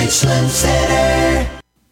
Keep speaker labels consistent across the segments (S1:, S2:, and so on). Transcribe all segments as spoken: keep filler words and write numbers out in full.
S1: Richland Center.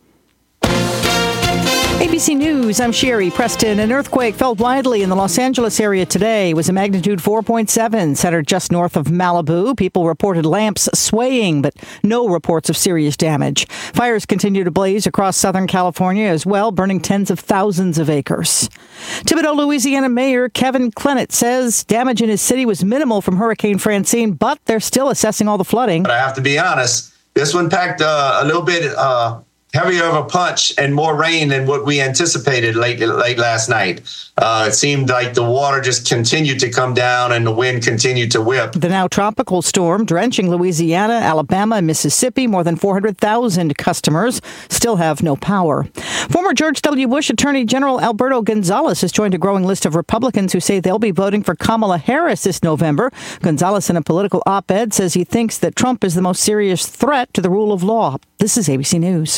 S2: A B C News, I'm Sherry Preston. An earthquake felt widely in the Los Angeles area today. It was a magnitude four point seven, centered just north of Malibu. People reported lamps swaying, but no reports of serious damage. Fires continue to blaze across Southern California as well, burning tens of thousands of acres. Thibodaux, Louisiana Mayor Kevin Klennett says damage in his city was minimal from Hurricane Francine, but they're still assessing all the flooding.
S3: But I have to be honest, this one packed uh, a little bit uh, heavier of a punch and more rain than what we anticipated late late last night. Uh, it seemed like the water just continued to come down and the wind continued to whip.
S2: The now tropical storm drenching Louisiana, Alabama, and Mississippi. More than four hundred thousand customers still have no power. Former George W. Bush Attorney General Alberto Gonzales has joined a growing list of Republicans who say they'll be voting for Kamala Harris this November. Gonzales, in a political op-ed, says he thinks that Trump is the most serious threat to the rule of law. This is A B C News.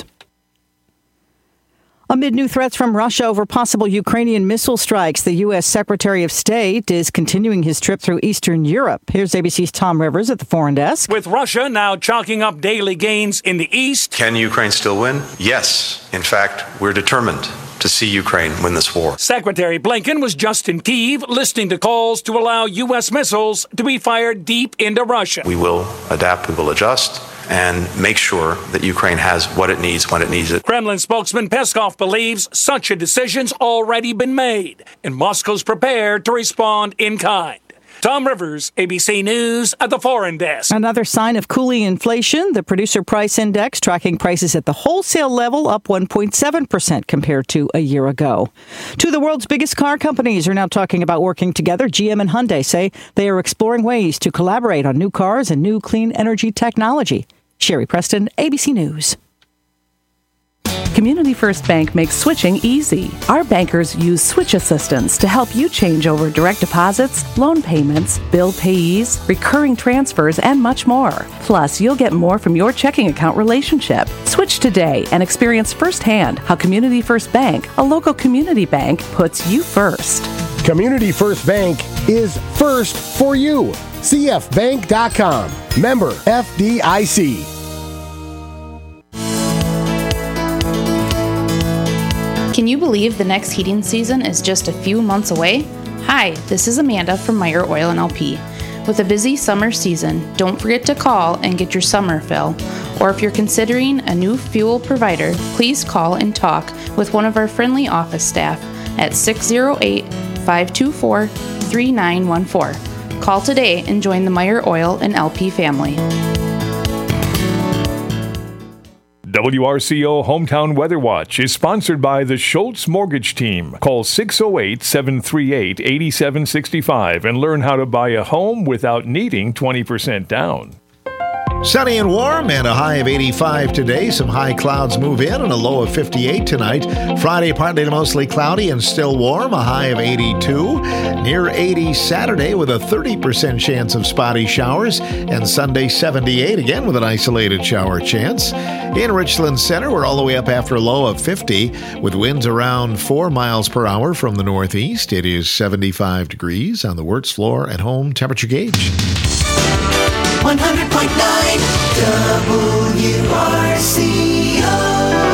S2: Amid new threats from Russia over possible Ukrainian missile strikes, the U S. Secretary of State is continuing his trip through Eastern Europe. Here's A B C's Tom Rivers at the Foreign Desk.
S4: With Russia now chalking up daily gains in the east.
S5: Can Ukraine still win? Yes. In fact, we're determined to see Ukraine win this war.
S4: Secretary Blinken was just in Kyiv listening to calls to allow U S missiles to be fired deep into Russia.
S5: We will adapt, we will adjust, and make sure that Ukraine has what it needs when it needs it.
S4: Kremlin spokesman Peskov believes such a decision's already been made, and Moscow's prepared to respond in kind. Tom Rivers, A B C News at the Foreign Desk.
S2: Another sign of cooling inflation, the Producer Price Index tracking prices at the wholesale level up one point seven percent compared to a year ago. Two of the world's biggest car companies are now talking about working together. G M and Hyundai say they are exploring ways to collaborate on new cars and new clean energy technology. Sherry Preston, A B C News.
S6: Community First Bank makes switching easy. Our bankers use switch assistance to help you change over direct deposits, loan payments, bill payees, recurring transfers, and much more. Plus, you'll get more from your checking account relationship. Switch today and experience firsthand how Community First Bank, a local community bank, puts you first.
S7: Community First Bank is first for you. C F bank dot com. Member F D I C.
S8: Can you believe the next heating season is just a few months away? Hi, this is Amanda from Meyer Oil and L P. With a busy summer season, don't forget to call and get your summer fill. Or if you're considering a new fuel provider, please call and talk with one of our friendly office staff at six oh eight, five two four, three nine one four. Call today and join the Meyer Oil and L P family.
S9: W R C O Hometown Weather Watch is sponsored by the Schultz Mortgage Team. Call six oh eight, seven three eight, eight seven six five and learn how to buy a home without needing twenty percent down.
S10: Sunny and warm and a high of eighty-five today. Some high clouds move in and a low of fifty-eight tonight. Friday, partly to mostly cloudy and still warm, a high of eighty-two. Near eighty Saturday with a thirty percent chance of spotty showers. And Sunday, seventy-eight again with an isolated shower chance. In Richland Center, we're all the way up after a low of fifty with winds around four miles per hour from the northeast. It is seventy-five degrees on the Wirtz floor at home temperature gauge.
S1: one hundred point nine W R C O.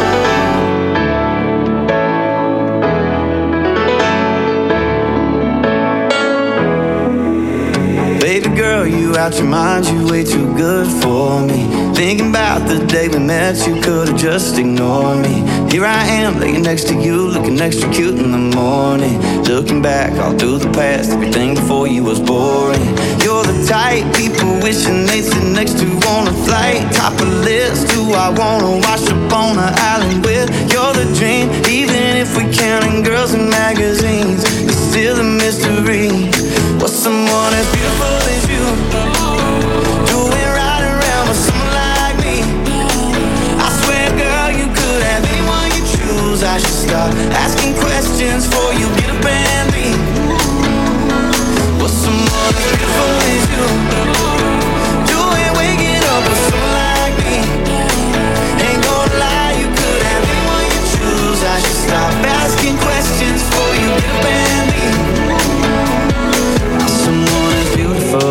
S11: Baby girl, you out your mind, you way too good for me. Thinking about the day we met, you could've just ignored me. Here I am, laying next to you, looking extra cute in the morning. Looking back all through the past, everything before you was boring. You're the type people wishing they'd sit next to on a flight. Top of the list, who I wanna wash up on an island with. You're the dream, even if we counting girls in magazines. It's still a mystery. What's someone as beautiful as you doing right around with someone like me? I swear, girl, you could have anyone you choose. I should stop asking questions before you get up and leave. What's someone as beautiful as you doing, waking up with someone like me? Ain't gonna lie, you could have anyone you choose. I should stop asking questions before you get up and leave. Someone as beautiful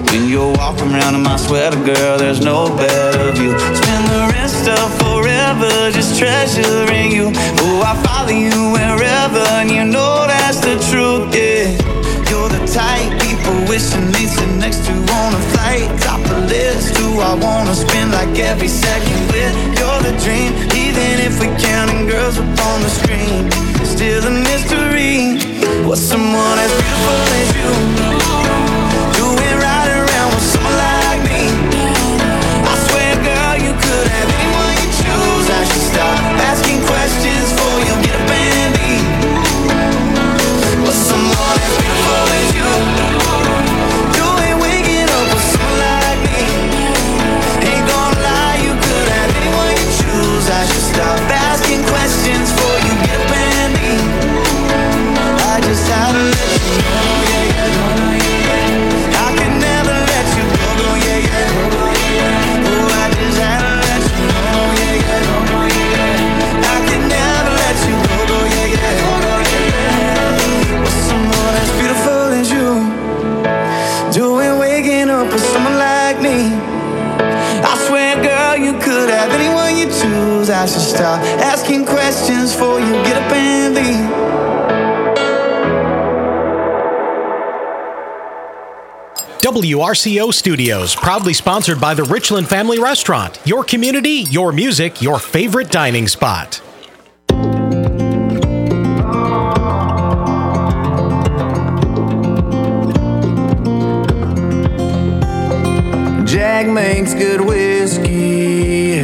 S11: When you're walking around in my sweater, girl, there's no better view. Spend the rest of forever just treasuring you. Oh, I follow you wherever, and you know that's the truth, yeah. You're the type people wishing they'd sit next to on a flight. Top the list, who I wanna spend like every second with. You're the dream, even if we're counting girls up on the screen. Still a mystery. What's someone as beautiful as you doing right around with someone like me? I swear, girl, you could have anyone you choose. I should stop asking questions for you, get a band aid. What's someone as beautiful as you doing waking up with someone like me? Ain't gonna lie, you could have anyone you choose. I should stop asking questions for you, get a band aid. I just had to let you know, yeah, yeah. I could never let you go, go, yeah, yeah. Oh, I just had to let you know, yeah, yeah. I could never let you go, go, yeah, yeah. With someone as beautiful as you, doing waking up with someone like me. I swear, girl, you could have anyone you choose. I should stop asking questions for you, get up and leave.
S12: W R C O Studios, proudly sponsored by the Richland Family Restaurant. Your community, your music, your favorite dining spot.
S11: Jack makes good whiskey.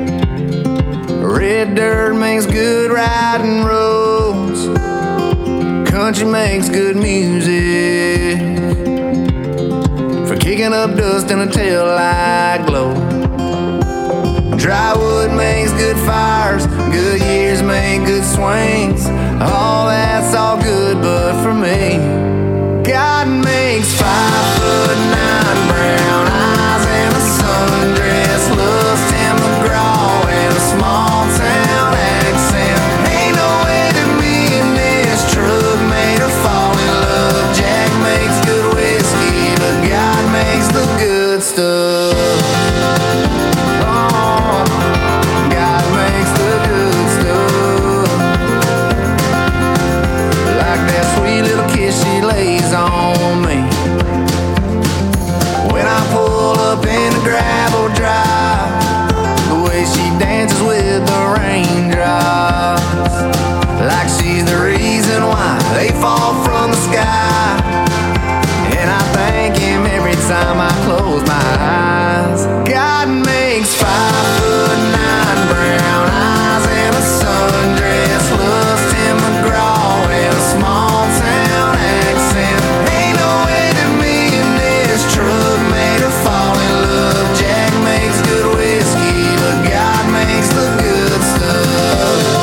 S11: Red dirt makes good riding roads. Country makes good music. Kicking up dust in a taillight glow. Dry wood makes good fires. Good years make good swings. All that's all good, but for me, God makes five foot nine brown eyes and a sundress looks Tim McGraw and a small town accent. Ain't no way that me and this truck made her fall in love. Jack makes good whiskey, but God makes the good stuff. Oh, God makes the good stuff. Like that sweet little kiss she lays on me when I pull up in a gravel drive. The way she dances with the raindrops, like she's the reason why they fall from the sky. And I thank him every time I close my eyes. God makes five foot nine brown eyes and a sundress looks Tim McGraw and a small town accent. Ain't no way that me and this truck made her fall in love. Jack makes good whiskey, but God makes the good stuff.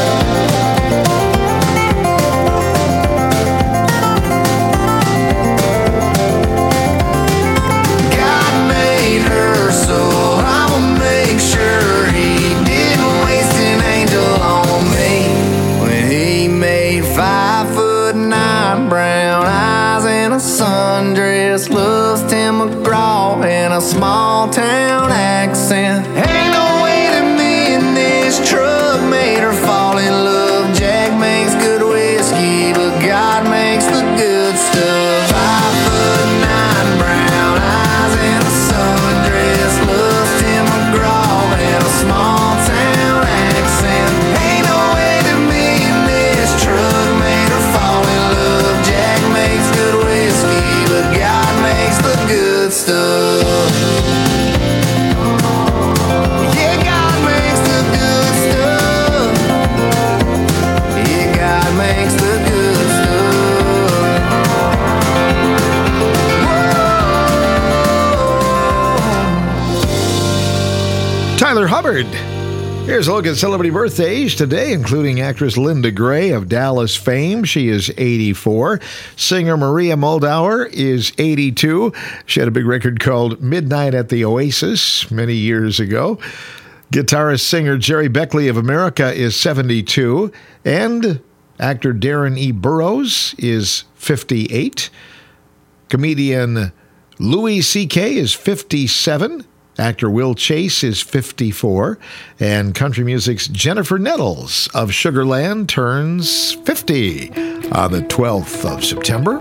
S11: Brown eyes and a sundress loves Tim McGraw and a small town accent. Ain't no way that me and this truck made her fall in love. Jack makes good whiskey, but God makes the good stuff. Five foot nine brown eyes and a sundress loves Tim McGraw and a small town accent. Ain't no way that me and this truck made her fall in love. Jack makes good whiskey, but God makes the good stuff. Yeah, God makes the good stuff. Yeah, God makes the good
S10: stuff. Tyler Hubbard. Here's a look at celebrity birthdays today, including actress Linda Gray of Dallas fame. She is eighty-four. Singer Maria Muldaur is eighty-two. She had a big record called Midnight at the Oasis many years ago. Guitarist singer Jerry Beckley of America is seventy-two. And actor Darren E. Burroughs is fifty-eight. Comedian Louis C K is fifty-seven. Actor Will Chase is fifty-four. And country music's Jennifer Nettles of Sugarland turns fifty on the twelfth of September.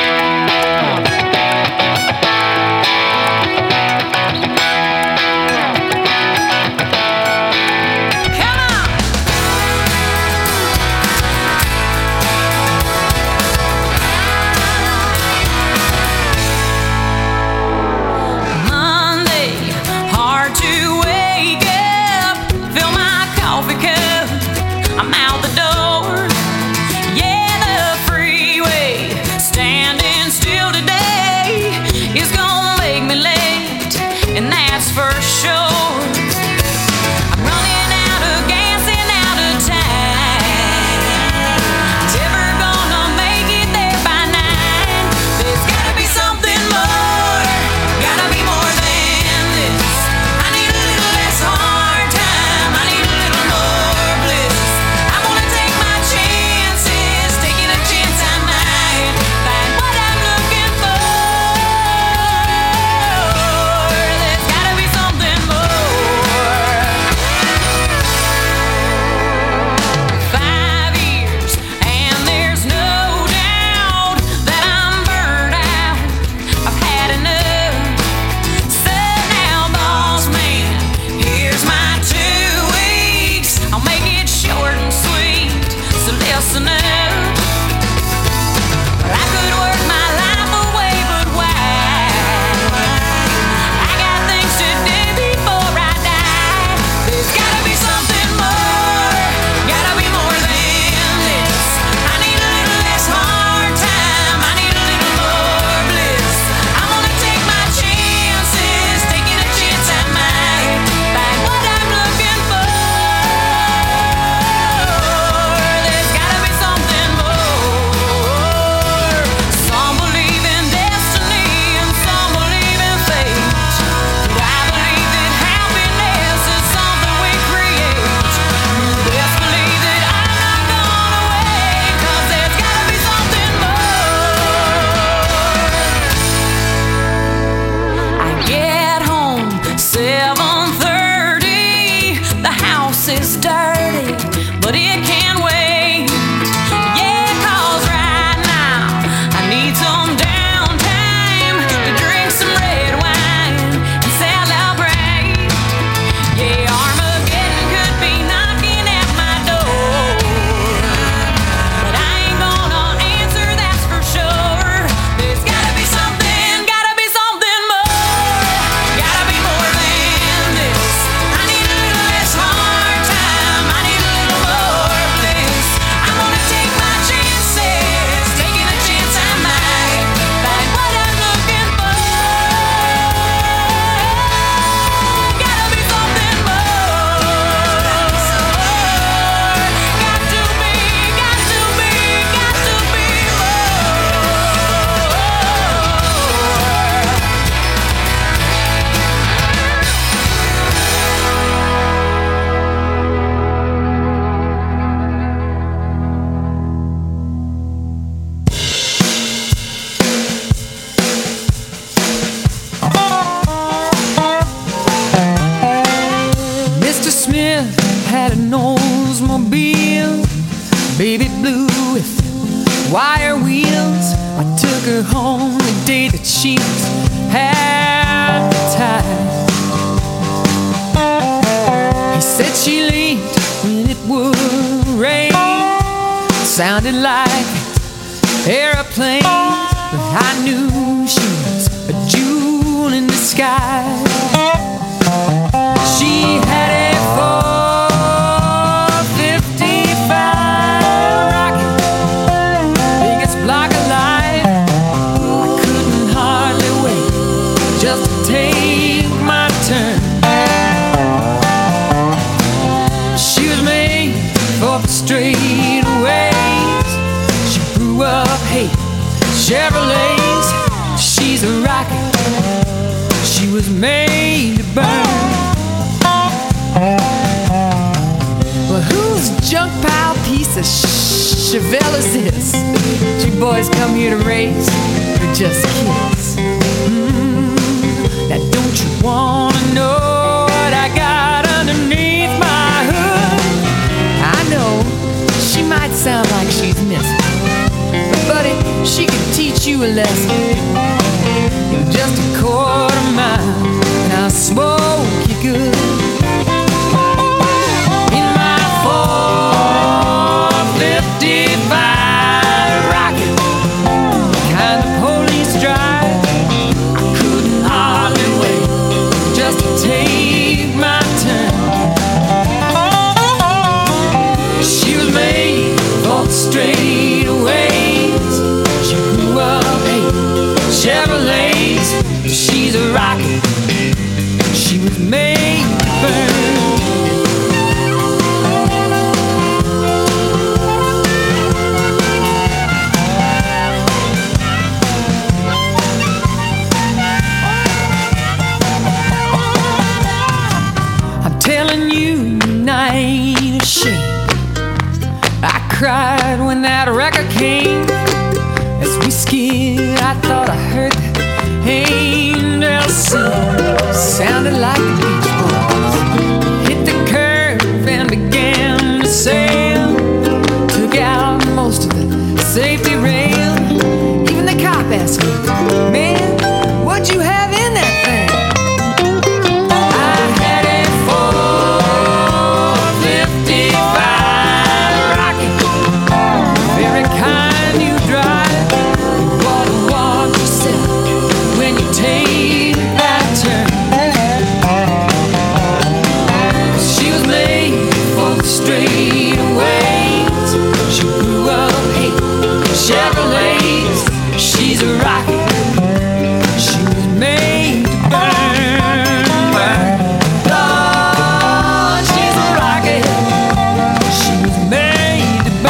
S13: had an Oldsmobile, baby blue with wire wheels. I took her home the day that she was advertised. He said she leaved when it would rain. Sounded like airplanes, but I knew she was a jewel in disguise. She had a four fifty-five rocket, biggest block of light. I couldn't hardly wait just to take my turn. She was made for the straightaways. She grew up hating Chevrolets. She's a rocket, she was made to burn. Well, whose junk pile piece of sh- Chevelle is this? You boys come here to race or just kids? Mm, now don't you wanna know what I got underneath my hood? I know she might sound like she's missing, but buddy, she can teach you a lesson in just a quarter mile, and I'll smoke you good. In my four fifty-five rocket, the kind the police drive, I couldn't hardly wait just to take my turn. She was made for the straightaways. She grew up hating Chevrolets. She's a rocket. She was made to burn. I'm telling you, you're not ashamed. I cried when that record came. As we skid, I thought I heard the angels sing. Sounded like the Beach Boys. Hit the curve and began to sail. Took out most of the safety rail. Even the cop asked me, man, what'd you have in that thing? I had a four fifty-five rocket, very kind you drive. What a watch yourself when you take that turn. She was made for the straightaways. She grew up hating Chevrolets. She's a rocket. She was made to burn, burn. Lord, she's a rocket. She was made to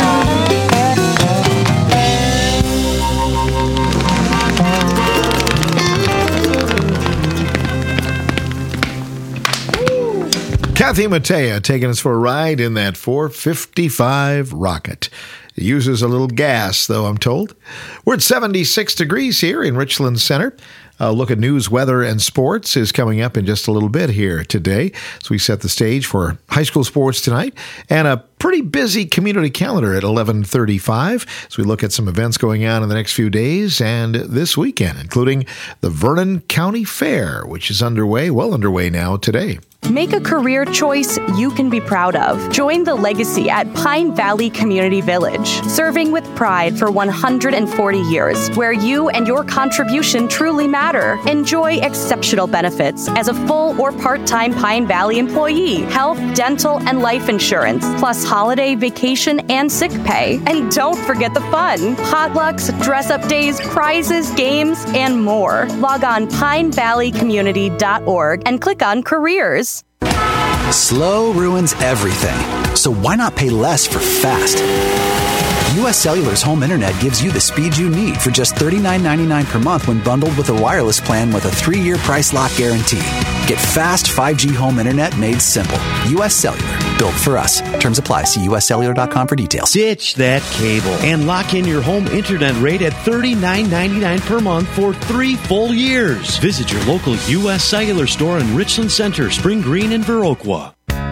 S10: Kathy Mattea taking us for a ride in that four fifty-five rocket. It uses a little gas, though, I'm told. We're at seventy-six degrees here in Richland Center. A look at news, weather, and sports is coming up in just a little bit here today. So we set the stage for high school sports tonight and a pretty busy community calendar at eleven thirty-five as we look at some events going on in the next few days and this weekend, including the Vernon County Fair, which is underway, well underway now today.
S14: Make a career choice you can be proud of. Join the legacy at Pine Valley Community Village, serving with pride for one hundred forty years, where you and your contribution truly matter. Enjoy exceptional benefits as a full or part-time Pine Valley employee, health, dental, and life insurance, plus holiday, vacation, and sick pay. And don't forget the fun. Potlucks, dress-up days, prizes, games, and more. Log on pine valley community dot org and click on careers.
S15: Slow ruins everything, so why not pay less for fast? U S Cellular's home internet gives you the speed you need for just thirty-nine ninety-nine per month when bundled with a wireless plan with a three-year price lock guarantee. Get fast five G home internet made simple. U S Cellular, built for us. Terms apply. See U S cellular dot com for details.
S16: Ditch that cable and lock in your home internet rate at thirty-nine ninety-nine per month for three full years. Visit your local U S Cellular store in Richland Center, Spring Green, and Viroqua.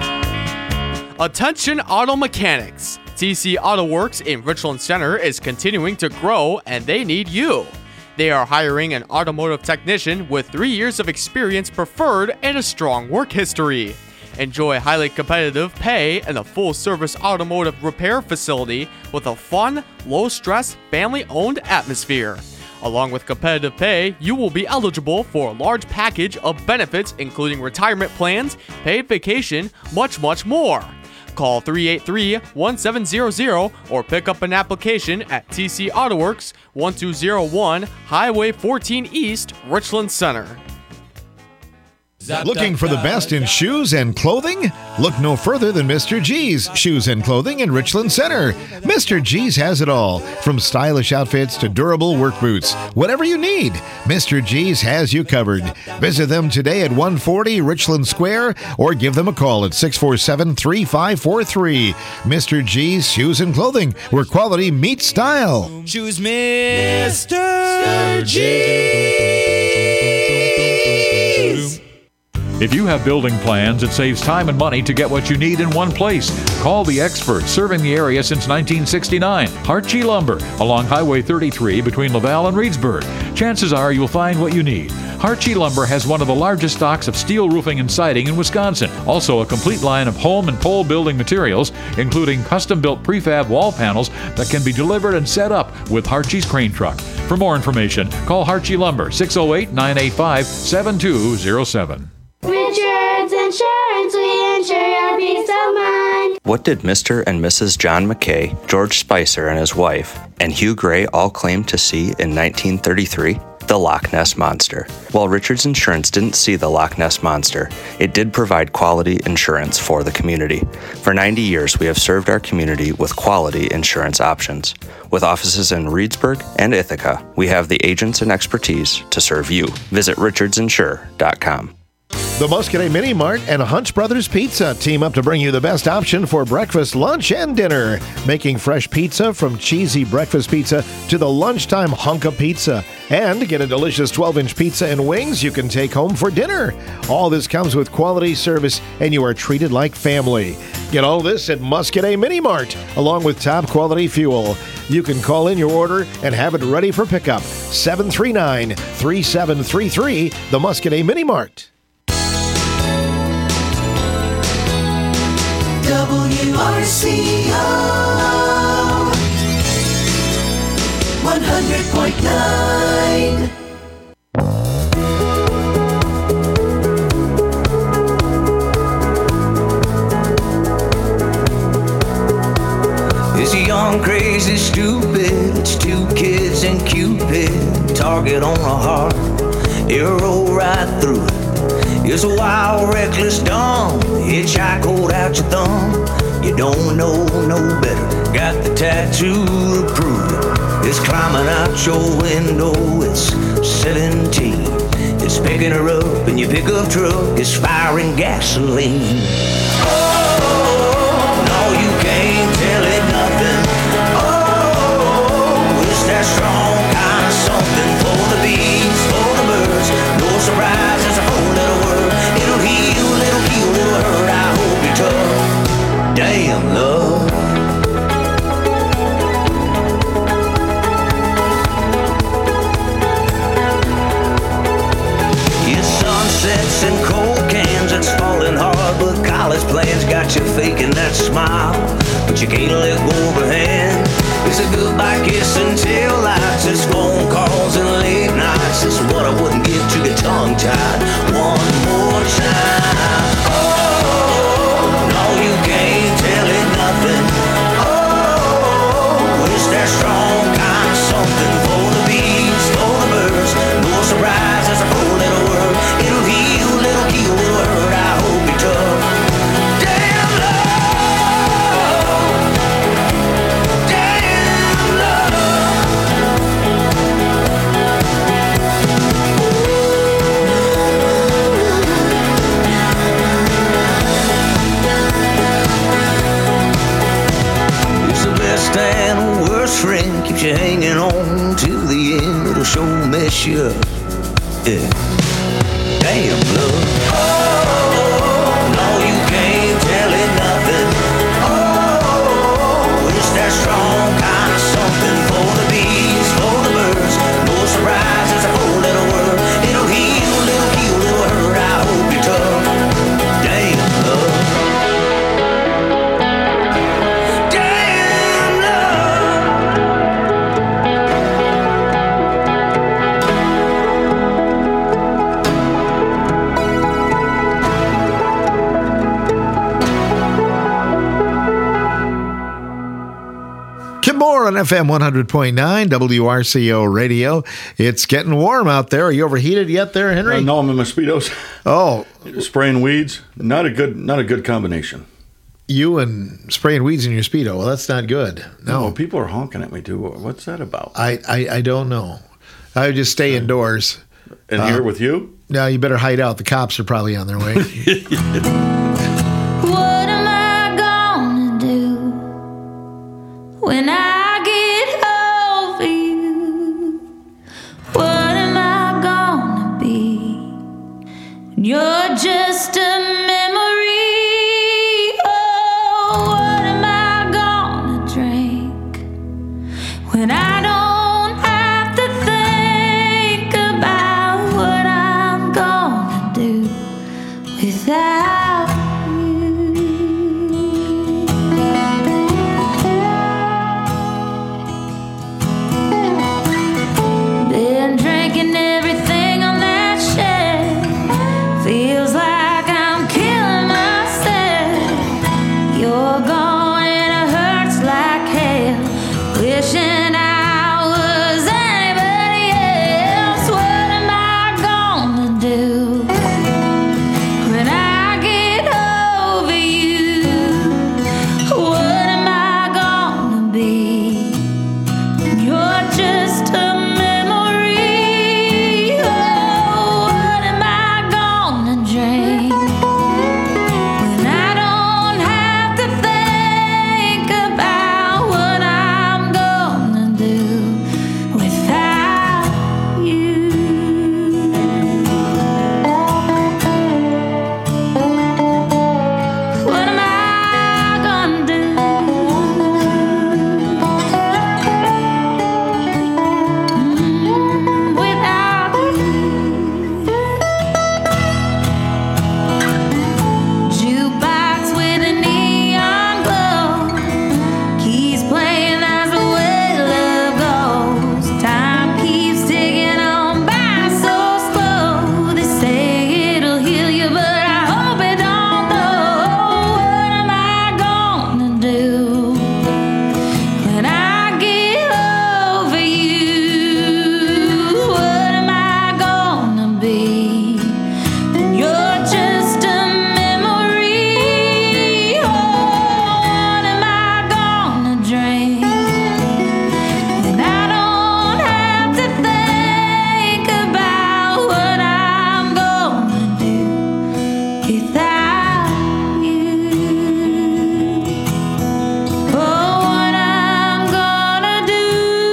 S17: Attention auto mechanics. T C Auto Works in Richland Center is continuing to grow and they need you. They are hiring an automotive technician with three years of experience preferred and a strong work history. Enjoy highly competitive pay and a full-service automotive repair facility with a fun, low-stress, family-owned atmosphere. Along with competitive pay, you will be eligible for a large package of benefits including retirement plans, paid vacation, much, much more. Call three eight three, one seven zero zero or pick up an application at T C Auto Works, one two zero one Highway fourteen East, Richland Center.
S10: Looking for the best in shoes and clothing? Look no further than Mister G's Shoes and Clothing in Richland Center. Mister G's has it all, from stylish outfits to durable work boots. Whatever you need, Mister G's has you covered. Visit them today at one forty Richland Square or give them a call at six four seven, three five four three. Mister G's Shoes and Clothing, where quality meets style.
S13: Choose Mister G.
S18: If you have building plans, it saves time and money to get what you need in one place. Call the experts serving the area since nineteen sixty-nine. Hartje Lumber, along Highway thirty-three between Laval and Reedsburg. Chances are you'll find what you need. Hartje Lumber has one of the largest stocks of steel roofing and siding in Wisconsin. Also a complete line of home and pole building materials, including custom-built prefab wall panels that can be delivered and set up with Hartje's crane truck. For more information, call Hartje Lumber, six oh eight, nine eight five, seven two oh seven.
S19: Richards Insurance, we insure your peace of mind.
S20: What did Mister and Missus John McKay, George Spicer and his wife, and Hugh Gray all claim to see in nineteen thirty-three? The Loch Ness Monster. While Richards Insurance didn't see the Loch Ness Monster, it did provide quality insurance for the community. For ninety years, we have served our community with quality insurance options. With offices in Reedsburg and Ithaca, we have the agents and expertise to serve you. Visit richards insure dot com.
S10: The Muscadet Mini Mart and Hunt's Brothers Pizza team up to bring you the best option for breakfast, lunch, and dinner. Making fresh pizza from cheesy breakfast pizza to the lunchtime hunk of pizza. And get a delicious twelve-inch pizza and wings you can take home for dinner. All this comes with quality service, and you are treated like family. Get all this at Muscadet Mini Mart, along with top quality fuel. You can call in your order and have it ready for pickup. seven three nine, three seven three three, the Muscadet Mini Mart.
S1: W R C O one hundred point nine.
S11: It's young, crazy, stupid. It's two kids and Cupid. Target on a heart, arrow right through it. It's a wild, reckless, dumb hitchhike, out your thumb. You don't know no better. Got the tattoo to prove it. It's climbing out your window. It's seventeen. It's picking her up in your pickup truck. It's firing gasoline. Oh, no, you can't tell it nothing. Oh, it's that strong kind of something for the bees, for the birds. No surprise, it's a whole little world. It'll heal, it'll heal, it'll hurt. I hope you're tough. Damn, love. It's sunsets and cold cans, it's falling hard, but college plans got you faking that smile. But you can't let go of her hand. It's a goodbye kiss and tail lights. It's phone calls and late nights. It's what I wouldn't give to get tongue tied one more time. Oh, no, you can't tell it nothing. Oh, it's that strong kind of something for the bees, for the birds. No surprise, it's a whole little world. It'll heal, it'll heal, it'll hurt. I hope you're tough. Damn love. Damn love. It's the best and worst friend. Keeps you hanging on till the end. It'll sure mess you up. Yeah. Damn love. Oh, no, you can't tell it nothing. Oh, it's that strong kind of something for the bees, for the birds. No surprise, it's a whole little world. It'll heal, it'll heal, it'll hurt. I hope you're tough. Damn love. Damn love.
S10: Kim Moore on F M one hundred point nine W R C O Radio. It's getting warm out there. Are you overheated yet there, Henry?
S21: Uh, no, I'm in mosquitoes.
S10: Oh.
S21: Spraying weeds. Not a good not a good combination.
S10: You and spraying weeds in your Speedo. Well, that's not good. No.
S21: No, people are honking at me too. What's that about?
S10: I, I, I don't know. I would just stay indoors.
S21: And here with you?
S10: No, you better hide out. The cops are probably on their way.
S19: What am I gonna do when I get over you? What am I gonna be
S3: You're just a memory. Oh, what am I gonna drink when I don't have to think about what I'm gonna do without you? Been drinking everything on that shelf. Feels like I'm killing myself. You're gone and it hurts like hell. Wishing I was anybody else. What am I gonna do when I get over you? What am I gonna be? You're just a memory. Oh, what am I gonna drink when I don't have to think about what I'm gonna do without you? What am I gonna do Mm, without you? Jukebox with a neon glow keeps playing as the way love goes. Time keeps ticking on by so slow. They say it'll heal you, but I hope it don't though. What am I gonna do when I get over you? What am I gonna be? You're just a memory. Oh, what am I gonna drink when I don't have to think about what I'm gonna do without you? Oh, what I'm gonna do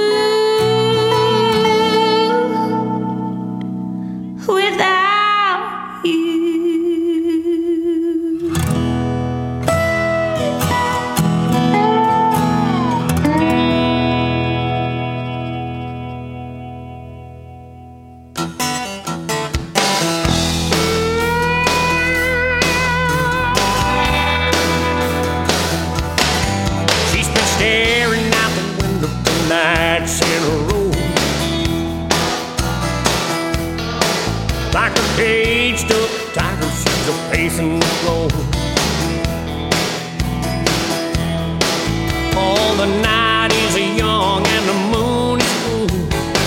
S3: without you?
S22: She's been staring out the window for nights in a row, like a caged up tiger. She's a pacing the floor. All the night is young and the moon is full,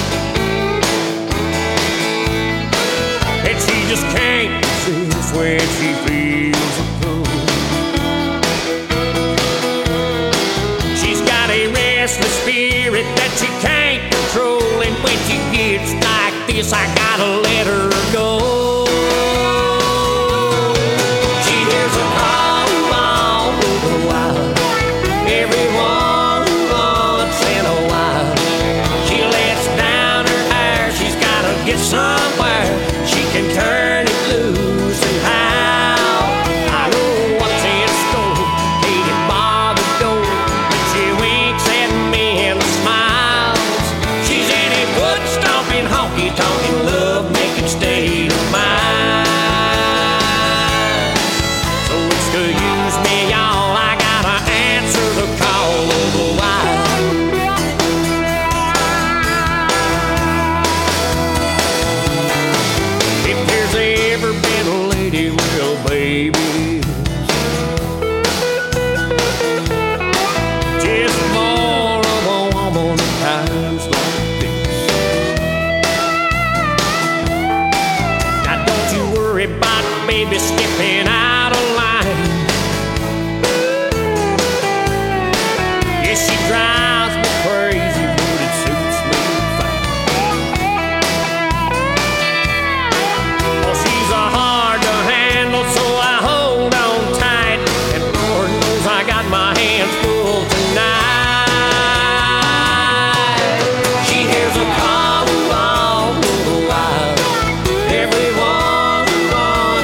S22: and she just can't resist when she feels the pull. She's got a restless spirit that she can't control, and when she gets like this, I gotta let her go. She hears a call all over the wild, every once in a while. She lets down her hair, she's gotta get somewhere she can turn it loose and howl. I know what's in store, hated by the door, but she winks at me and smiles. She's in a foot stomping, honky tonkin', love making state of mind. So excuse me, y'all, I gotta answer the call of the wild. If there's ever been a lady, well, baby, it is just more of a woman at times like this. Now don't you worry about baby skipping out of line. Yes, she drives me crazy, but it suits me fine. Oh, she's a hard to handle, so I hold on tight, and Lord knows I got my hands full tonight. She hears a call all over the wild, every one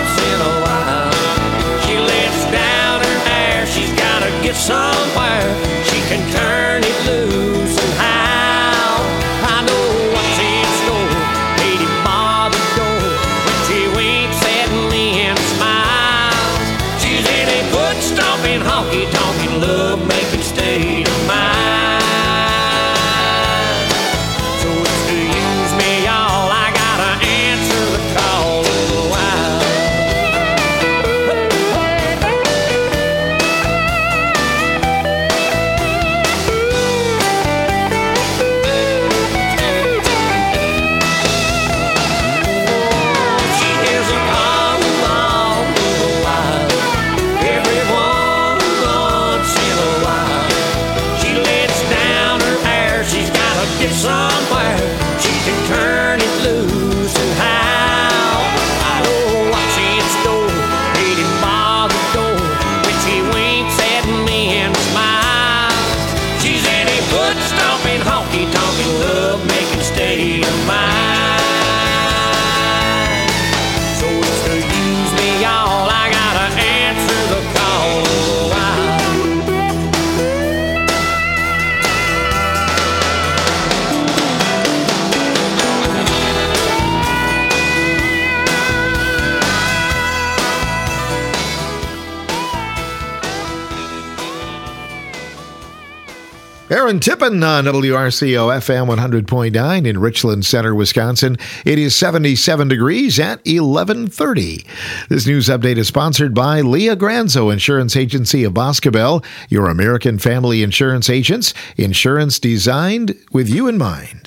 S10: Aaron Tippin on W R C O F M one hundred point nine in Richland Center, Wisconsin. It is seventy-seven degrees at eleven thirty. This news update is sponsored by Leah Granzo, Insurance Agency of Boscobel, your American family insurance agents. Insurance designed with you in mind.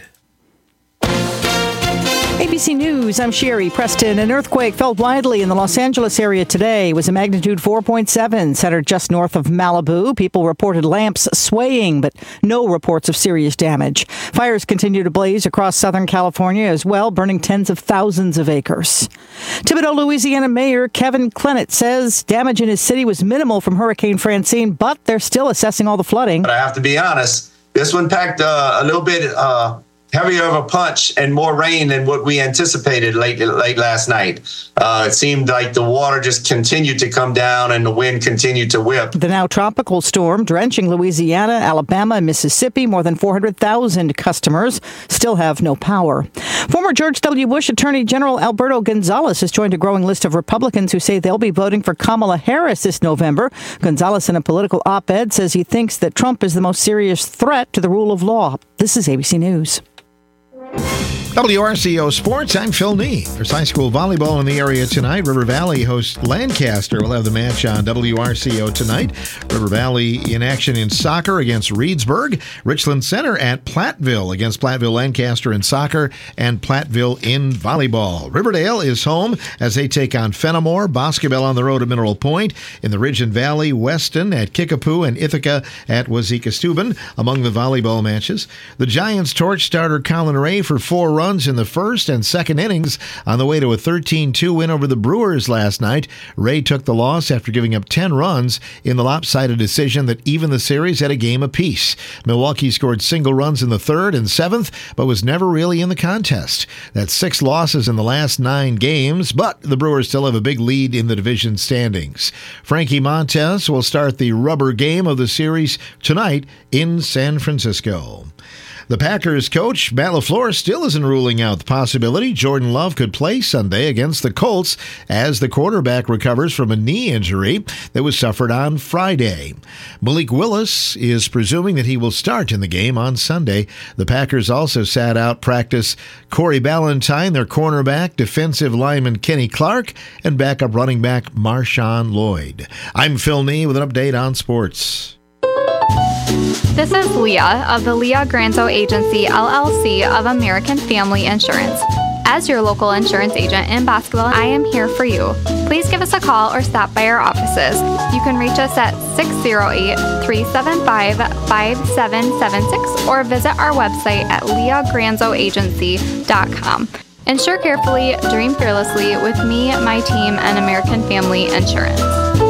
S2: A B C News, I'm Sherry Preston. An earthquake felt widely in the Los Angeles area today. It was a magnitude four point seven, centered just north of Malibu. People reported lamps swaying, but no reports of serious damage. Fires continue to blaze across Southern California as well, burning tens of thousands of acres. Thibodaux, Louisiana Mayor Kevin Klennett says damage in his city was minimal from Hurricane Francine, but they're still assessing all the flooding.
S4: But I have to be honest, this one packed uh, a little bit uh, heavier of a punch and more rain than what we anticipated late late last night. Uh, it seemed like the water just continued to come down and the wind continued to whip.
S2: The now tropical storm drenching Louisiana, Alabama, and Mississippi. More than four hundred thousand customers still have no power. Former George W. Bush Attorney General Alberto Gonzales has joined a growing list of Republicans who say they'll be voting for Kamala Harris this November. Gonzales, in a political op-ed, says he thinks that Trump is the most serious threat to the rule of law. This is A B C News.
S10: W R C O Sports, I'm Phil Nee. There's high school volleyball in the area tonight. River Valley hosts Lancaster. We'll have the match on W R C O tonight. River Valley in action in soccer against Reedsburg. Richland Center at Platteville against Platteville Lancaster in soccer and Platteville in volleyball. Riverdale is home as they take on Fenimore. Boscobel on the road at Mineral Point. In the Ridge and Valley, Weston at Kickapoo and Ithaca at Wazeeka Steuben among the volleyball matches. The Giants torch starter Colin Ray for four runs in the first and second innings on the way to a thirteen two win over the Brewers last night. Ray took the loss after giving up ten runs in the lopsided decision that evened the series at a game apiece. Milwaukee scored single runs in the third and seventh, but was never really in the contest. That's six losses in the last nine games, but the Brewers still have a big lead in the division standings. Frankie Montes will start the rubber game of the series tonight in San Francisco. The Packers coach, Matt LaFleur, still isn't ruling out the possibility Jordan Love could play Sunday against the Colts as the quarterback recovers from a knee injury that was suffered on Friday. Malik Willis is presuming that he will start in the game on Sunday. The Packers also sat out practice Corey Ballantyne, their cornerback, defensive lineman Kenny Clark, and backup running back Marshawn Lloyd. I'm Phil Nee with an update on sports.
S5: This is Leah of the Leah Granzo Agency, L L C of American Family Insurance. As your local insurance agent in Boscobel, I am here for you. Please give us a call or stop by our offices. You can reach us at six oh eight, three seven five, five seven seven six or visit our website at leah granzo agency dot com. Insure carefully, dream fearlessly with me, my team, and American Family Insurance.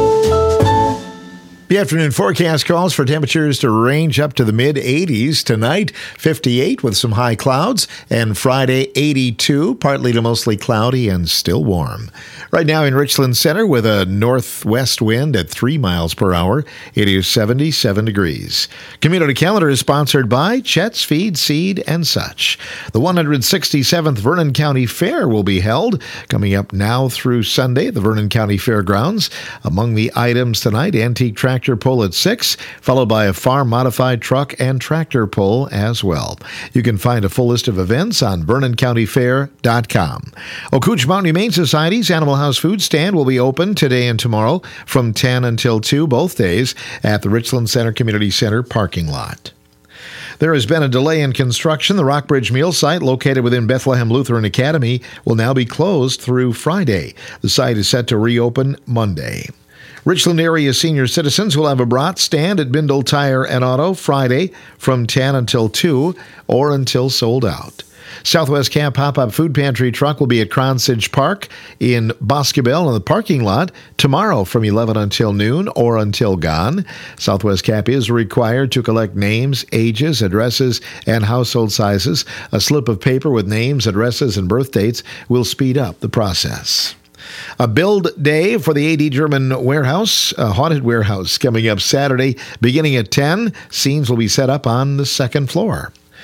S10: The afternoon forecast calls for temperatures to range up to the mid eighties tonight, fifty-eight with some high clouds, and Friday eighty-two, partly to mostly cloudy and still warm. Right now in Richland Center with a northwest wind at three miles per hour, it is seventy-seven degrees. Community Calendar is sponsored by Chet's Feed, Seed, and such. The one hundred sixty-seventh Vernon County Fair will be held coming up now through Sunday at the Vernon County Fairgrounds. Among the items tonight, antique tractor pull at six, followed by a farm-modified truck and tractor pull as well. You can find a full list of events on vernon county fair dot com. Ocooch Mountain Humane Society's Animal House food stand will be open today and tomorrow from ten until two, both days, at the Richland Center Community Center parking lot. There has been a delay in construction. The Rockbridge Meal site, located within Bethlehem Lutheran Academy, will now be closed through Friday. The site is set to reopen Monday. Richland area senior citizens will have a brat stand at Bindle Tire and Auto Friday from ten until two or until sold out. Southwest Camp Pop-Up Food Pantry truck will be at Cronsage Park in Boscobel in the parking lot tomorrow from eleven until noon or until gone. Southwest Cap is required to collect names, ages, addresses, and household sizes. A slip of paper with names, addresses, and birth dates will speed up the process. A build day for the A D German warehouse, a haunted warehouse, coming up Saturday beginning at ten. Scenes will be set up on the second floor.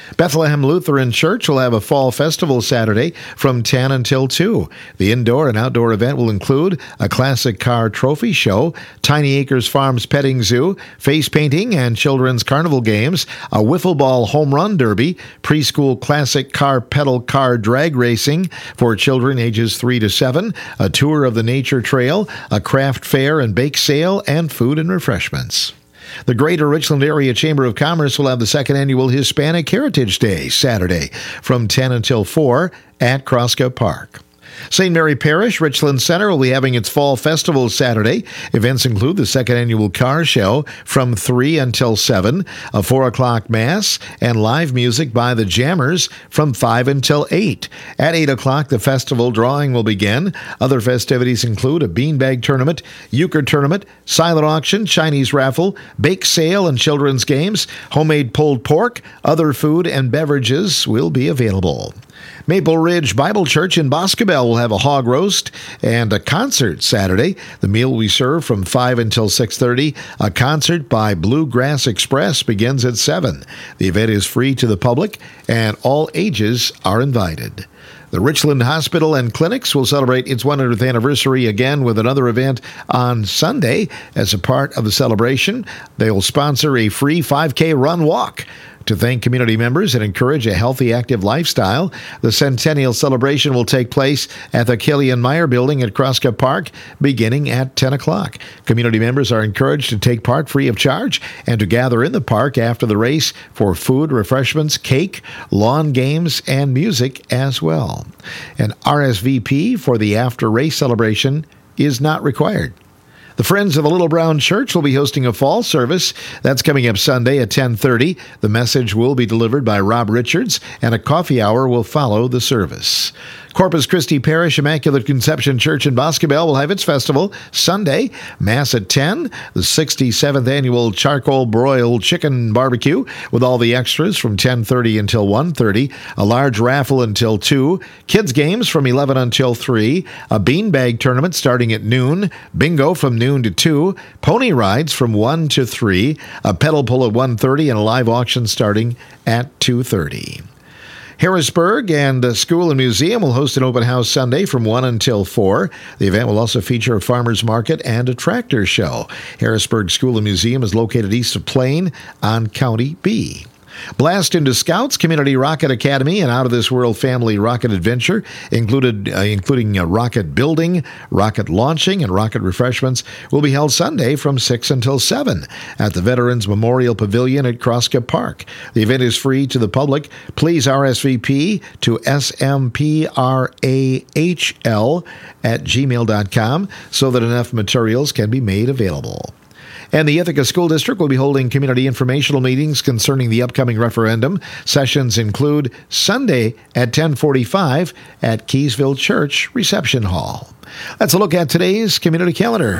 S10: Bethlehem Lutheran Church will have a fall festival Saturday from ten until two. The indoor and outdoor event will include a classic car trophy show, Tiny Acres Farms petting zoo, face painting and children's carnival games, a wiffle ball home run derby, preschool classic car pedal car drag racing for children ages three to seven, a tour of the nature trail, a craft fair and bake sale, and food and refreshments. The Greater Richland Area Chamber of Commerce will have the second annual Hispanic Heritage Day Saturday from ten until four at Crosscup Park. Saint Mary Parish Richland Center will be having its fall festival Saturday. Events include the second annual car show from three until seven, a four o'clock mass, and live music by the Jammers from five until eight. At eight o'clock, the festival drawing will begin. Other festivities include a beanbag tournament, euchre tournament, silent auction, Chinese raffle, bake sale, and children's games. Homemade pulled pork, other food, and beverages will be available. Maple Ridge Bible Church in Boscobel will have a hog roast and a concert Saturday. The meal will be served from five until six thirty. A concert by Bluegrass Express begins at seven. The event is free to the public, and all ages are invited. The Richland Hospital and Clinics will celebrate its one hundredth anniversary again with another event on Sunday. As a part of the celebration, they will sponsor a free five K run walk. To thank community members and encourage a healthy, active lifestyle, the Centennial Celebration will take place at the Killian Meyer Building at Crosscup Park beginning at ten o'clock. Community members are encouraged to take part free of charge and to gather in the park after the race for food, refreshments, cake, lawn games, and music as well. An R S V P for the after-race celebration is not required. The Friends of the Little Brown Church will be hosting a fall service. That's coming up Sunday at ten thirty. The message will be delivered by Rob Richards, and a coffee hour will follow the service. Corpus Christi Parish Immaculate Conception Church in Boscobel will have its festival Sunday. Mass at ten. The sixty-seventh annual charcoal broiled chicken barbecue with all the extras from ten thirty until one thirty. A large raffle until two. Kids games from eleven until three. A beanbag tournament starting at noon. Bingo from noon to two. Pony rides from one to three. A pedal pull at one thirty and a live auction starting at two thirty. Harrisburg and the School and Museum will host an open house Sunday from one until four. The event will also feature a farmer's market and a tractor show. Harrisburg School and Museum is located east of Plain on County B. Blast into Scouts Community Rocket Academy and Out of This World Family Rocket Adventure, included, uh, including uh, rocket building, rocket launching, and rocket refreshments, will be held Sunday from six until seven at the Veterans Memorial Pavilion at Crosscup Park. The event is free to the public. Please R S V P to S M P R A H L at gmail dot com so that enough materials can be made available. And the Ithaca School District will be holding community informational meetings concerning the upcoming referendum. Sessions include Sunday at ten forty-five at Keysville Church Reception Hall. That's a look at today's community calendar.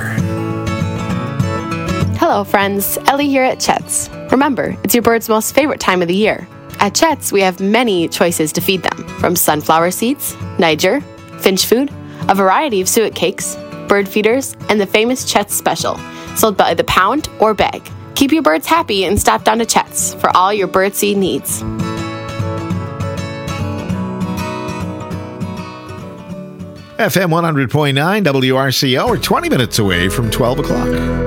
S6: Hello, friends. Ellie here at Chet's. Remember, it's your bird's most favorite time of the year. At Chet's, we have many choices to feed them, from sunflower seeds, Niger, finch food, a variety of suet cakes, bird feeders, and the famous Chet's Special, sold by the pound or bag. Keep your birds happy and stop down to Chet's for all your birdseed needs.
S10: F M one hundred point nine W R C O, we're twenty minutes away from twelve o'clock.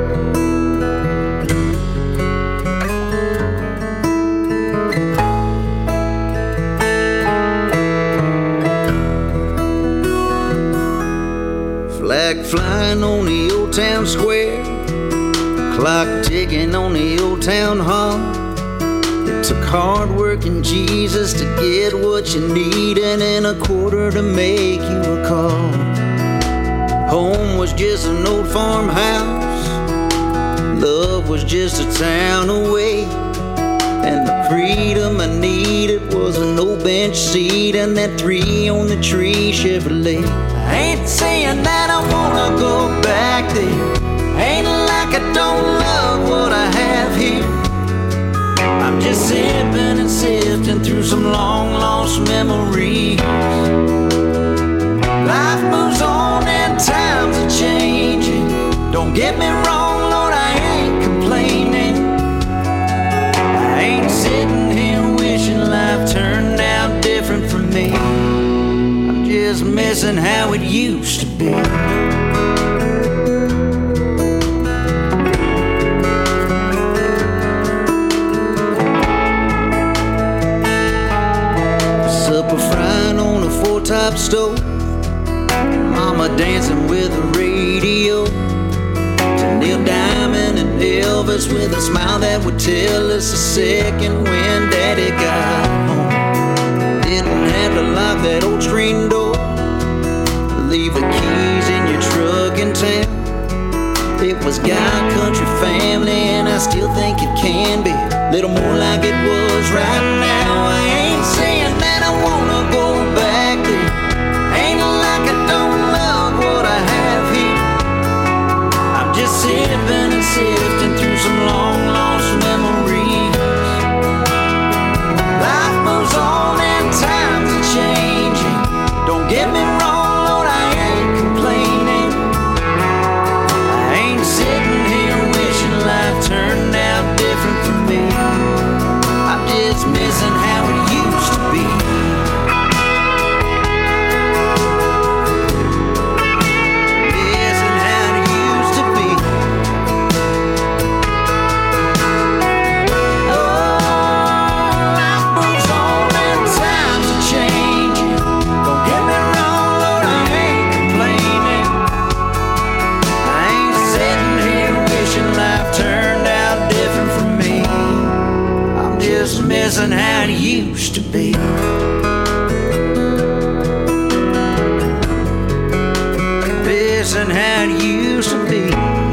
S11: Flag flying on the old town square, clock ticking on the old town hall. It took hard working Jesus to get what you need, and in a quarter to make you a call. Home was just an old farmhouse, love was just a town away, and the freedom I needed was an old bench seat and that three on the tree Chevrolet. I ain't saying that I wanna go back there, ain't like I don't love what I have here. I'm just sipping and sifting through some long lost memories. Life moves on and times are changing. Don't get me wrong, Lord, I ain't complaining. I ain't sitting here wishing life missing how it used to be. Supper frying on a four-top stove, Mama dancing with the radio, to Neil Diamond and Elvis with a smile that would tell us a second when Daddy got home. Didn't have to lock that old screen door, leave the keys in your truck in town. It was God, country, family, and I still think it can be a little more like it was right now. I ain't saying that I wanna go back there, ain't like I don't love what I have here. I'm just sipping and sifting through some long lost memories. Life moves on and times are changing. Don't get me wrong, Lord, I ain't complaining. I ain't sitting here wishing life turned out different for me. I'm just missing how it used to be. Missing how it used to be. Oh, life moves on and times are changing. Don't get me wrong, Lord, I ain't complaining. I ain't sitting here wishing life turned out different for me. I'm just missing how it used to be. Missing how it used to be.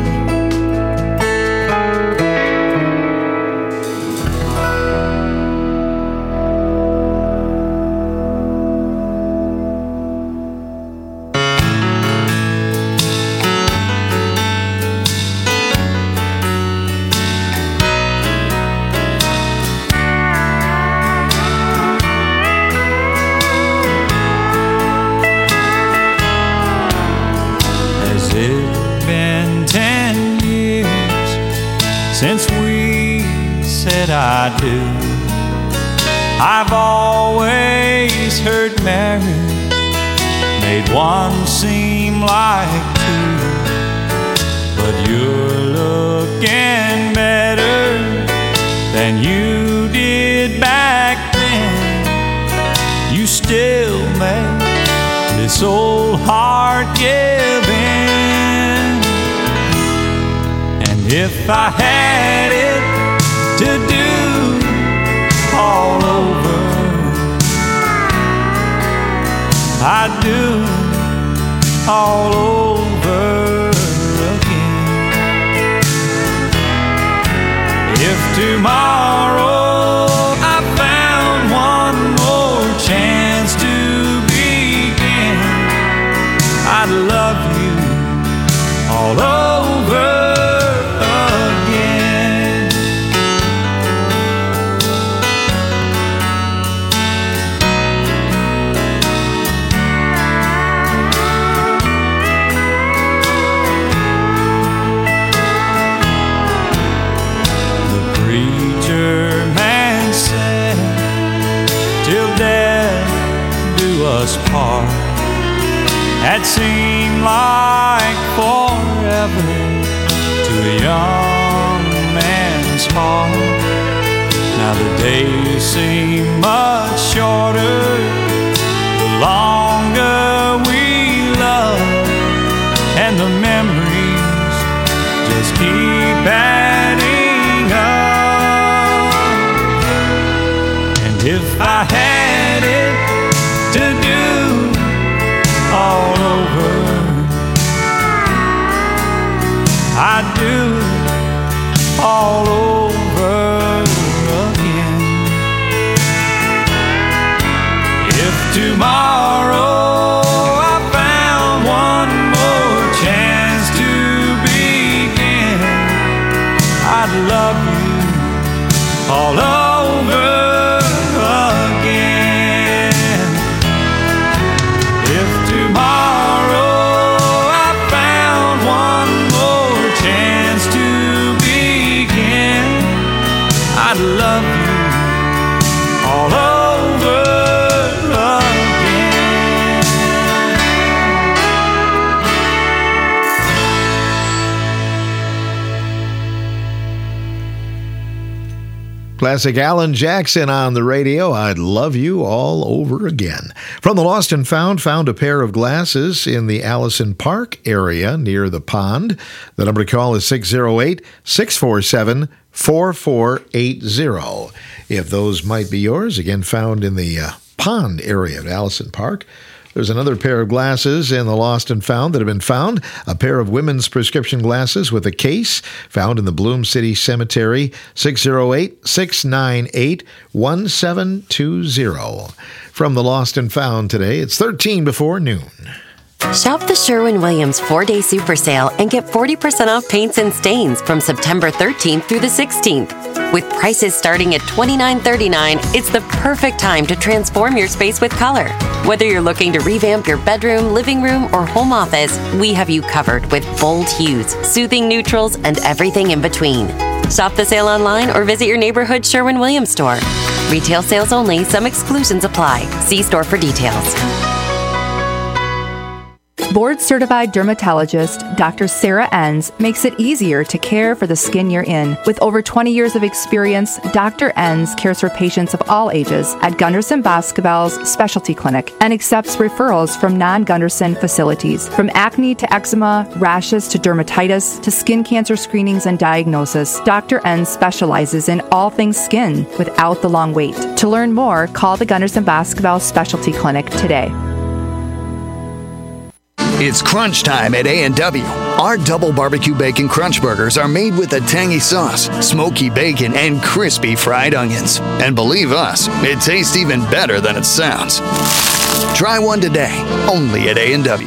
S7: Has it been ten years since we said I do? I've always heard marriage made one seem like two, but you're looking better than you did back then. You still make this old heart give in. And if I had it to do all over, I'd do it all over again. If tomorrow I found one more chance to begin, I'd love you all over again. The preacher man said, till death do us part. That seemed like forever to a young man's heart. Now the days seem much shorter the longer we love, and the memories just keep adding up. And if I had it to do all over, I'd do it all over again. If tomorrow I found one more chance to begin, I'd love you all over again.
S10: Classic Alan Jackson on the radio. I'd love you all over again. From the Lost and Found, found a pair of glasses in the Allison Park area near the pond. The number to call is six oh eight, six four seven, four four eight zero. If those might be yours, again, found in the uh, pond area of Allison Park. There's another pair of glasses in the Lost and Found that have been found. A pair of women's prescription glasses with a case found in the Bloom City Cemetery, six oh eight, six nine eight, one seven two zero. From the Lost and Found today, it's thirteen before noon.
S8: Shop the Sherwin-Williams four-day super sale and get forty percent off paints and stains from September thirteenth through the sixteenth. With prices starting at twenty-nine thirty-nine, it's the perfect time to transform your space with color. Whether you're looking to revamp your bedroom, living room, or home office, we have you covered with bold hues, soothing neutrals, and everything in between. Shop the sale online or visit your neighborhood Sherwin-Williams store. Retail sales only. Some exclusions apply. See store for details.
S9: Board-certified dermatologist Doctor Sarah Enns makes it easier to care for the skin you're in. With over twenty years of experience, Doctor Enns cares for patients of all ages at Gunderson Boscobel's Specialty Clinic and accepts referrals from non-Gunderson facilities. From acne to eczema, rashes to dermatitis, to skin cancer screenings and diagnosis, Doctor Enns specializes in all things skin without the long wait. To learn more, call the Gunderson Boscobel Specialty Clinic today.
S23: It's crunch time at A and W. Our double barbecue bacon crunch burgers are made with a tangy sauce, smoky bacon, and crispy fried onions. And believe us, it tastes even better than it sounds. Try one today, only at A and W.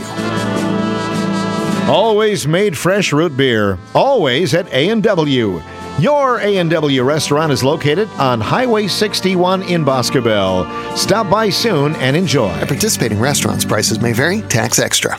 S10: Always made fresh root beer, always at A and W. Your A and W restaurant is located on Highway sixty-one in Boscobel. Stop by soon and enjoy.
S24: At participating restaurants, prices may vary, tax extra.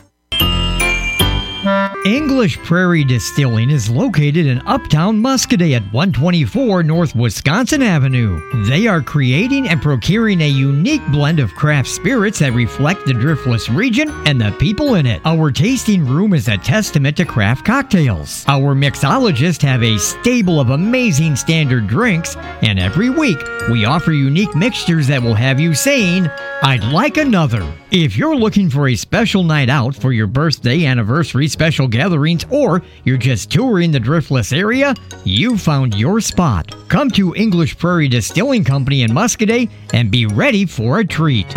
S25: English Prairie Distilling is located in Uptown Muscadet at one twenty-four North Wisconsin Avenue. They are creating and procuring a unique blend of craft spirits that reflect the Driftless region and the people in it. Our tasting room is a testament to craft cocktails. Our mixologists have a stable of amazing standard drinks, and every week we offer unique mixtures that will have you saying, "I'd like another." If you're looking for a special night out for your birthday, anniversary, special gatherings, or you're just touring the Driftless area, you found your spot. Come to English Prairie Distilling Company in Muscadet and be ready for a treat.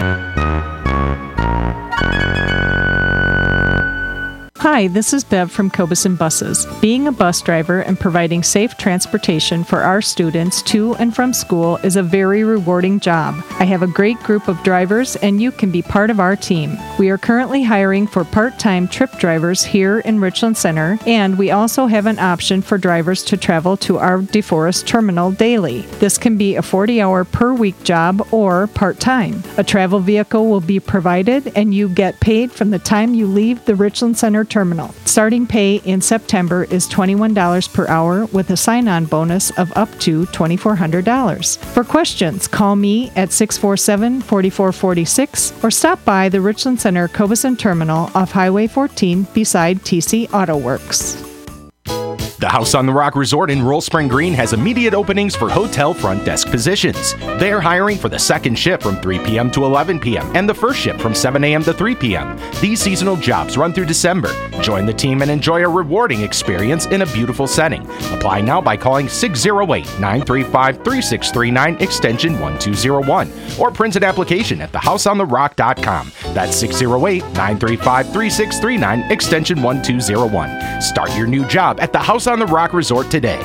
S26: Hi, this is Bev from Cobeson Buses. Being a bus driver and providing safe transportation for our students to and from school is a very rewarding job. I have a great group of drivers and you can be part of our team. We are currently hiring for part-time trip drivers here in Richland Center, and we also have an option for drivers to travel to our DeForest terminal daily. This can be a forty-hour per week job or part-time. A travel vehicle will be provided and you get paid from the time you leave the Richland Center terminal. Starting pay in September is twenty-one dollars per hour with a sign-on bonus of up to twenty-four hundred dollars. For questions, call me at six four seven, four four four six or stop by the Richland Center Cobeson Terminal off Highway fourteen beside T C Auto Works.
S27: The House on the Rock Resort in Roll Spring Green has immediate openings for hotel front desk positions. They are hiring for the second shift from three p.m. to eleven p.m. and the first shift from seven a.m. to three p.m. These seasonal jobs run through December. Join the team and enjoy a rewarding experience in a beautiful setting. Apply now by calling six oh eight, nine three five, three six three nine extension one two oh one or print an application at the house on the rock dot com. That's six oh eight, nine three five, three six three nine extension one two oh one. Start your new job at the House on the Rock Resort today.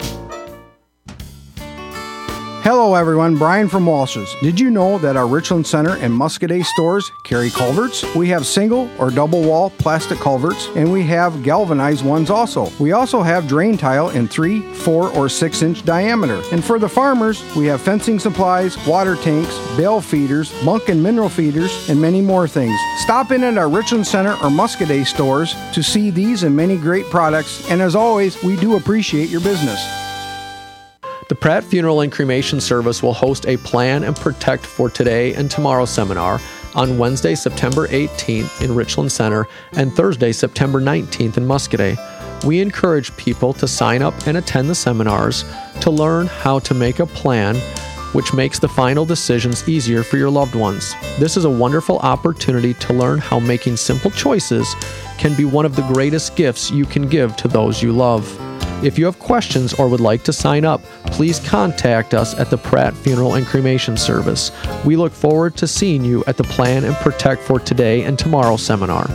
S28: Hello everyone, Brian from Walsh's. Did you know that our Richland Center and Muscadet stores carry culverts? We have single or double wall plastic culverts, and we have galvanized ones also. We also have drain tile in three, four, or six inch diameter. And for the farmers, we have fencing supplies, water tanks, bale feeders, bunk and mineral feeders, and many more things. Stop in at our Richland Center or Muscadet stores to see these and many great products, and as always, we do appreciate your business.
S29: The Pratt Funeral and Cremation Service will host a Plan and Protect for Today and Tomorrow seminar on Wednesday, September eighteenth in Richland Center and Thursday, September nineteenth in Muscadet. We encourage people to sign up and attend the seminars to learn how to make a plan which makes the final decisions easier for your loved ones. This is a wonderful opportunity to learn how making simple choices can be one of the greatest gifts you can give to those you love. If you have questions or would like to sign up, please contact us at the Pratt Funeral and Cremation Service. We look forward to seeing you at the Plan and Protect for Today and Tomorrow seminar.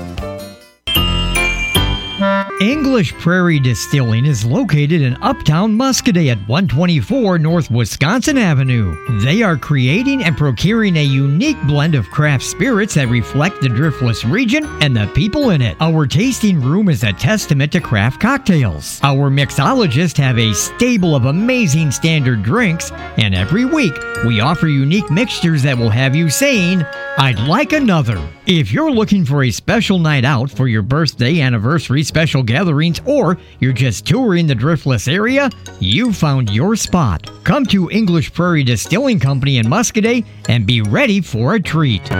S25: English Prairie Distilling is located in Uptown Muscadet at one twenty-four North Wisconsin Avenue. They are creating and procuring a unique blend of craft spirits that reflect the Driftless region and the people in it. Our tasting room is a testament to craft cocktails. Our mixologists have a stable of amazing standard drinks, and every week we offer unique mixtures that will have you saying, "I'd like another." If you're looking for a special night out for your birthday, anniversary, special gatherings, or you're just touring the Driftless area, you found your spot. Come to English Prairie Distilling Company in Muscadet and be ready for a treat.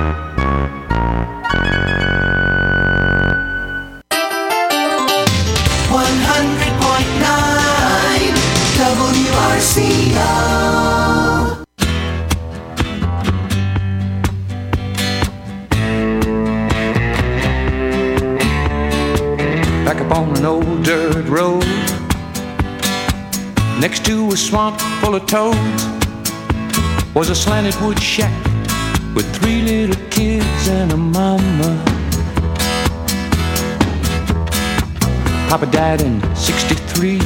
S1: one hundred point nine W R C O.
S12: Back up on an old dirt road, next to a swamp full of toads, was a slanted wood shack with three little kids and a mama. Papa died in sixty-three,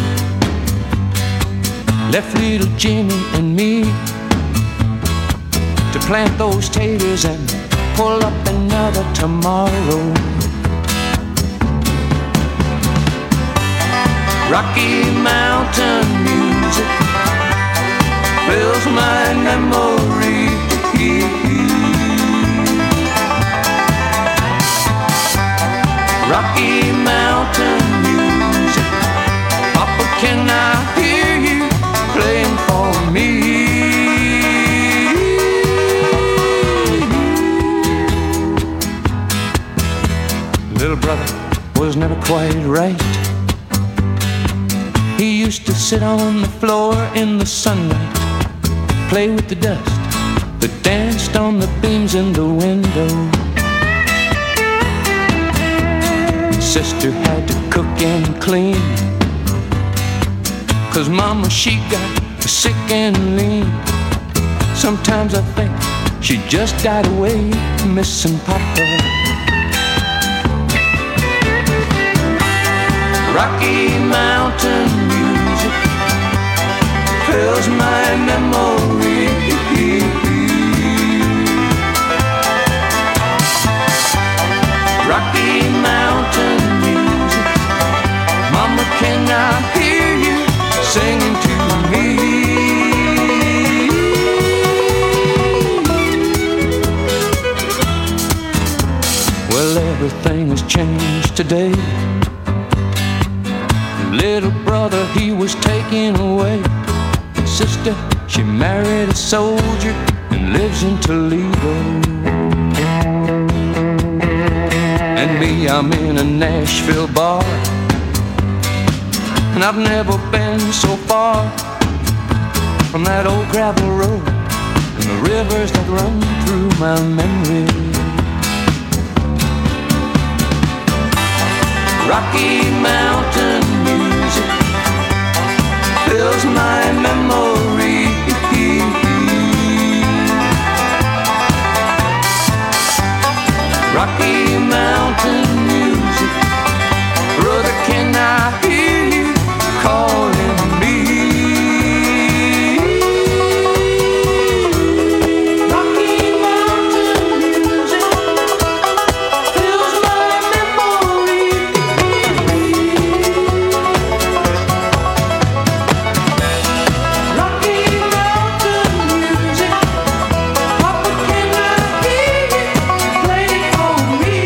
S12: left little Jimmy and me to plant those taters and pull up another tomorrow. Rocky Mountain music fills my memory. Rocky Mountain music, Papa, can I hear you playing for me? Little brother was never quite right. He used to sit on the floor in the sunlight, play with the dust that danced on the beams in the window. Sister had to cook and clean, 'cause Mama, she got sick and lean. Sometimes I think she just died away, missing Papa. Rocky Mountain music fills my memory. Rocky Mountain music, Mama, can I hear you singing to me? Well, everything has changed today. Little brother, he was taken away. Sister, she married a soldier and lives in Toledo. And me, I'm in a Nashville bar, and I've never been so far from that old gravel road and the rivers that run through my memory. Rocky Mountain music fills my memory. Rocky Mountain music, brother, can I hear you calling me? Rocky Mountain music fills my memory. Rocky Mountain music, Papa, can I hear you playing for me?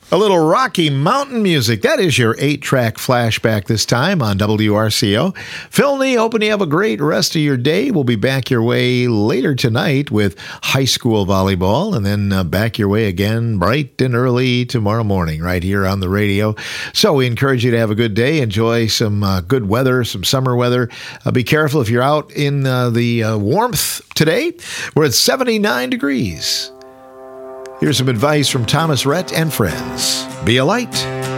S10: A little Rocky Mountain music. That is your eight-track flashback this time on W R C O. Phil Nee, hoping you have a great rest of your day. We'll be back your way later tonight with high school volleyball, and then uh, back your way again bright and early tomorrow morning right here on the radio. So we encourage you to have a good day. Enjoy some uh, good weather, some summer weather. Uh, be careful if you're out in uh, the uh, warmth today. We're at seventy-nine degrees. Here's some advice from Thomas Rhett and friends. Be a light.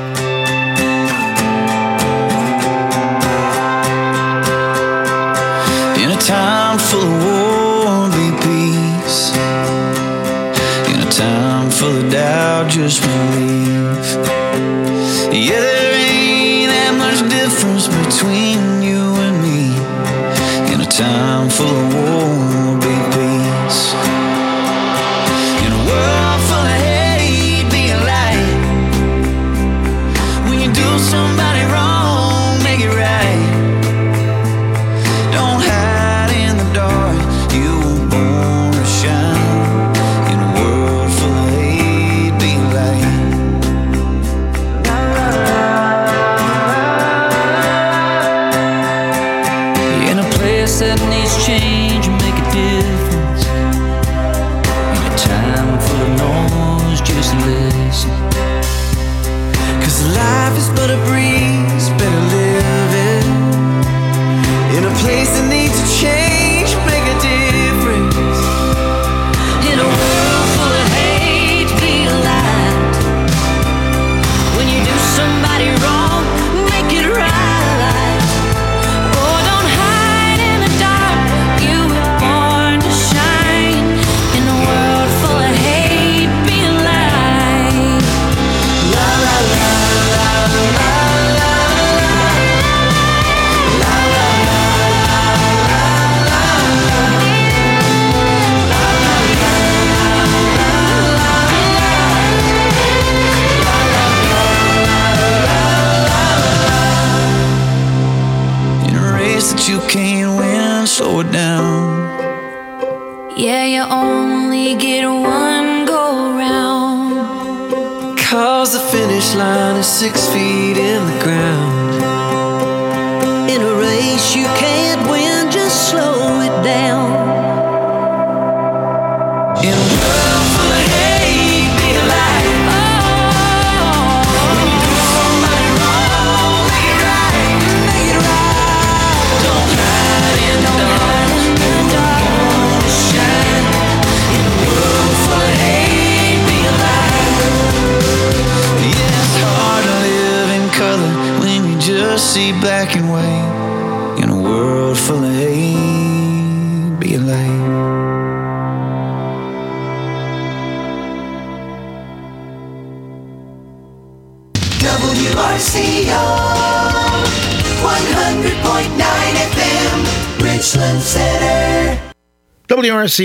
S11: In a time full of war, be peace. In a time full of doubt, just believe. Yeah, there ain't that much difference between you and me. In a time full of war, be peace. In a world full of hate, be a light. When you do somebody wrong, make it right. Don't hide in the dark, you were born to shine. In a world full of hate, be a light. In a place that needs change, make a difference. In a time full of noise, just listen. Cause life is but a breeze, better live it. In a place that needs a change, make a difference. In a world full of hate, be a light. When you do somebody wrong, make it right. Oh, don't hide in the dark, you were born to shine. In a world full of hate, be a light. La la la la la la la la in a race that you can't win, slow it down. Yeah, you only get one go round. Cause the finish line is six feet in the ground. In a race you can't win, just slow it down. In a world full of hate, be a light. When you do somebody wrong, make it right, make it right. Don't hide in the dark, you were born to shine. In a world full of hate, be a light. Yeah, it's hard to live in color when you just see black and white. In a world full of hate, be a light.
S1: W R C O one hundred point nine F M, Richland Center.
S10: W R C